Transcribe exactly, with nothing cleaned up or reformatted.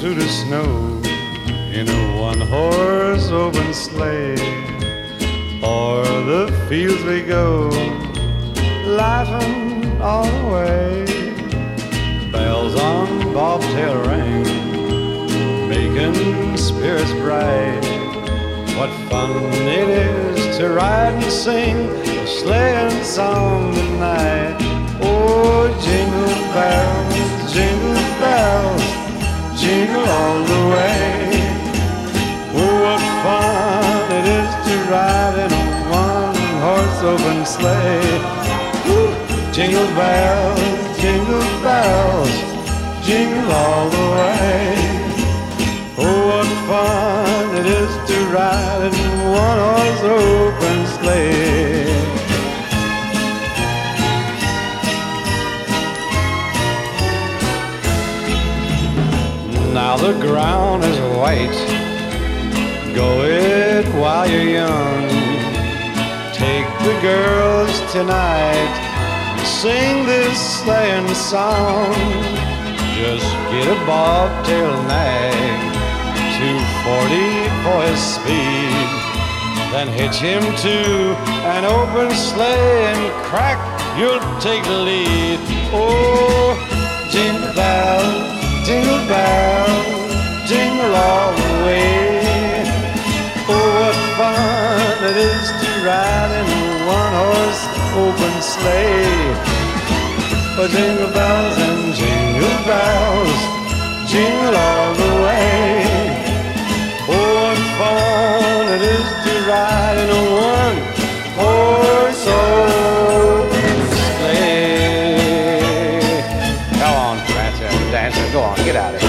through the snow in a one-horse open sleigh. O'er the fields we go, laughing all the way. Bells on bobtail ring, making spirits bright. What fun it is to ride and sing a sleighing song tonight. Oh, jingle bells, jingle bells, jingle all the way. Oh, what fun it is to ride in a one-horse open sleigh. Woo! Jingle bells, jingle bells, jingle all the way. Oh, what fun it is to ride in a one-horse open sleigh. Now the ground is white, go it while you're young. Take the girls tonight, sing this sleighing song. Just get a bobtail nag, two forty for his speed. Then hitch him to an open sleigh and crack, you'll take the lead. Oh, jingle bells, jingle bells, jingle all the way. Oh, what fun it is to ride in a one-horse open sleigh. Oh, jingle bells and jingle bells, jingle all the way. Oh, what fun it is to ride in a one-horse open sleigh. Go on, Prancer, Dancer, go on, get out of here.